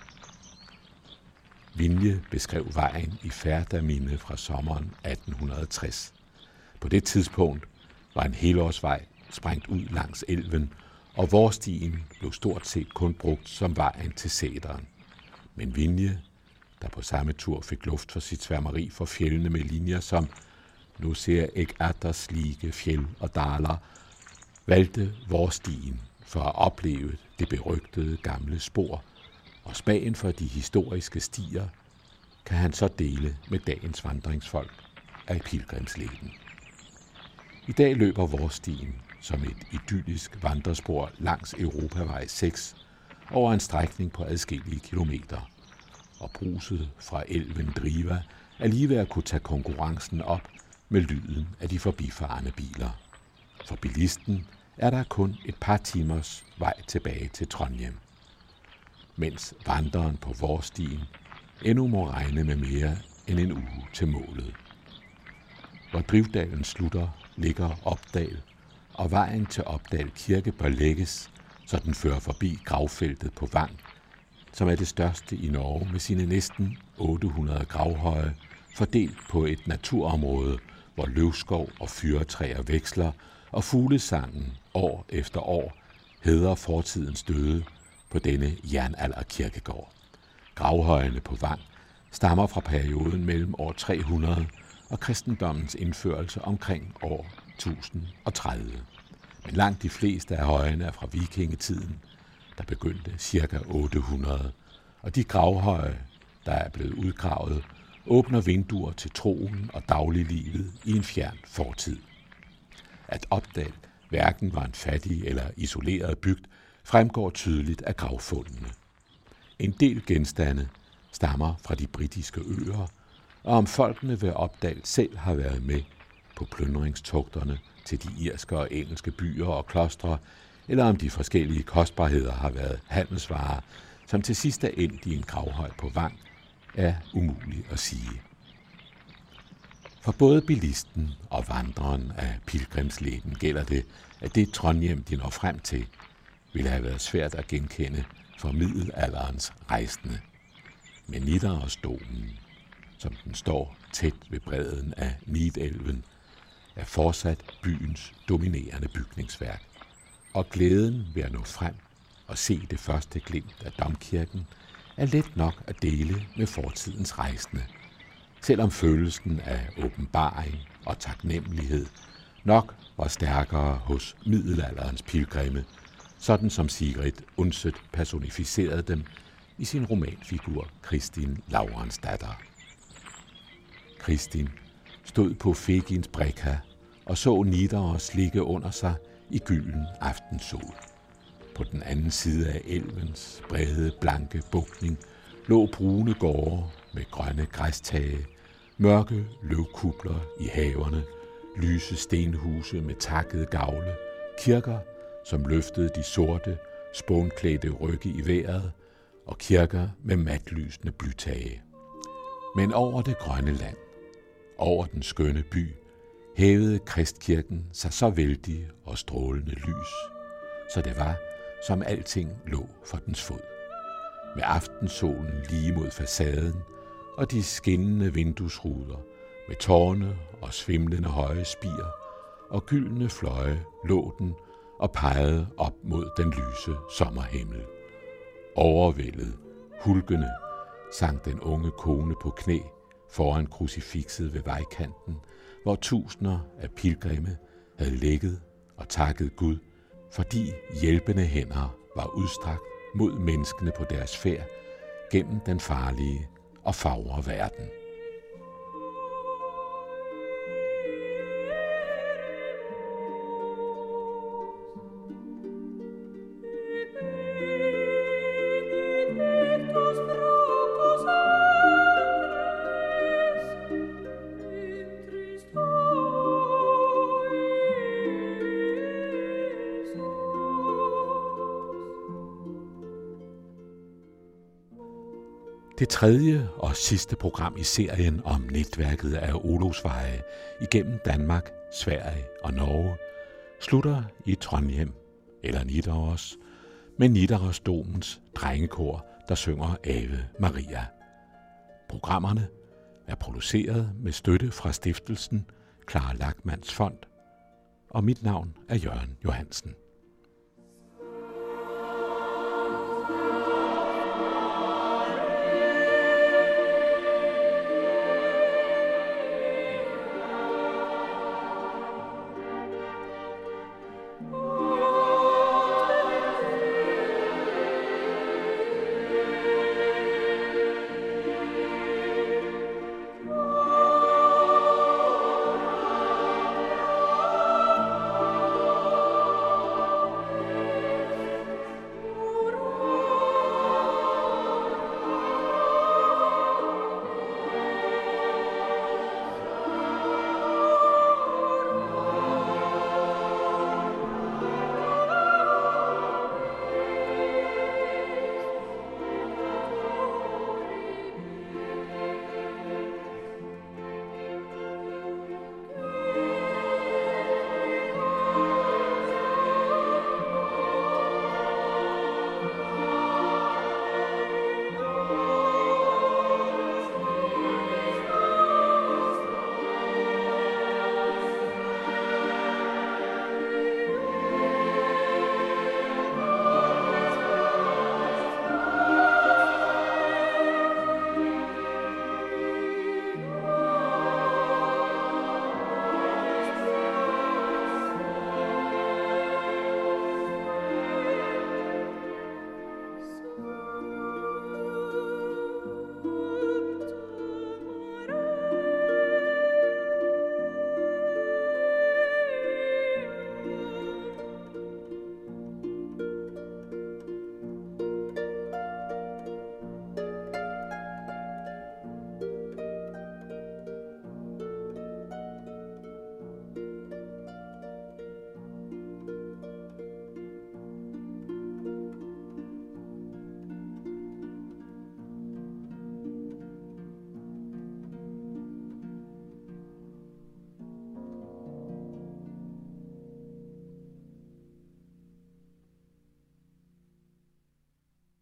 Vinje beskrev vejen i Færdaminde fra sommeren 1860. På det tidspunkt var en helårsvej sprængt ud langs elven, og Vorstien blev stort set kun brugt som vejen til Sæderen. Men Vinje, der på samme tur fik luft for sit sværmeri for fjeldene med linjer som "Nu ser jeg atter slike fjeld og daler", valgte Vorstien for at opleve det berygtede gamle spor, og smagen for de historiske stier kan han så dele med dagens vandringsfolk af pilgrimsleden. I dag løber Vorstien som et idyllisk vandrespor langs Europavej 6 over en strækning på adskillige kilometer, og bruset fra elven Driva er lige ved at kunne tage konkurrencen op med lyden af de forbifarende biler. For bilisten er der kun et par timers vej tilbage til Trondheim, mens vandreren på Vorstien endnu må regne med mere end en uge til målet. Hvor Drivdalen slutter, ligger Opdal, og vejen til Opdal Kirke bør lægges, så den fører forbi gravfeltet på Vang, som er det største i Norge med sine næsten 800 gravhøje, fordelt på et naturområde, hvor løvskov og fyrretræer veksler, og fuglesangen år efter år hædrer fortidens døde på denne jernalderkirkegård. Gravhøjene på Vang stammer fra perioden mellem år 300 og kristendommens indførelse omkring år 1030. Men langt de fleste af højene er fra vikingetiden, der begyndte ca. 800, og de gravhøje, der er blevet udgravet, åbner vinduer til troen og dagliglivet i en fjern fortid. At Opdal hverken var en fattig eller isoleret bygd, fremgår tydeligt af gravfundene. En del genstande stammer fra de britiske øer, og om folkene ved Opdal selv har været med på plyndringstogterne til de irske og engelske byer og klostre, eller om de forskellige kostbarheder har været handelsvarer, som til sidst er endt i en gravhøj på Vang, er umuligt at sige. For både bilisten og vandreren af pilgrimsleden gælder det, at det Trondheim, de når frem til, ville have været svært at genkende for middelalderens rejsende. Men Nidarosdomen, som den står tæt ved bredden af Nidelven, er fortsat byens dominerende bygningsværk. Og glæden ved at nå frem og se det første glimt af domkirken er let nok at dele med fortidens rejsende, selvom følelsen af åbenbaring og taknemmelighed nok var stærkere hos middelalderens pilgrimme, sådan som Sigrid Undset personificerede dem i sin romanfigur Kristin Laurensdatter. Kristin stod på Fegins brækka og så Nidaros ligge under sig i gylden aftensol. På den anden side af elvens brede, blanke bugtning lå brune gårde med grønne græstage, mørke løvkupler i haverne, lyse stenhuse med takkede gavle, kirker, som løftede de sorte, spånklædte rygge i vejret, og kirker med matlysende blytage. Men over det grønne land, over den skønne by, hævede Kristkirken sig så vældig og strålende lys, så det var, som alting lå for dens fod. Med aftensolen lige mod facaden og de skinnende vinduesruder, med tårne og svimlende høje spir og gyldne fløje lå den og pegede op mod den lyse sommerhimmel. Overvældet, hulkende, sank den unge kone på knæ foran krucifikset ved vejkanten, hvor tusinder af pilgrimme havde ligget og takket Gud, fordi hjælpende hænder var udstrakt mod menneskene på deres færd gennem den farlige og fagre verden. Det tredje og sidste program i serien om netværket af Olosveje igennem Danmark, Sverige og Norge slutter i Trondheim eller Nidaros med Nidarosdomens drengekor, der synger Ave Maria. Programmerne er produceret med støtte fra stiftelsen Clara Lachmanns Fond, og mit navn er Jørgen Johansen.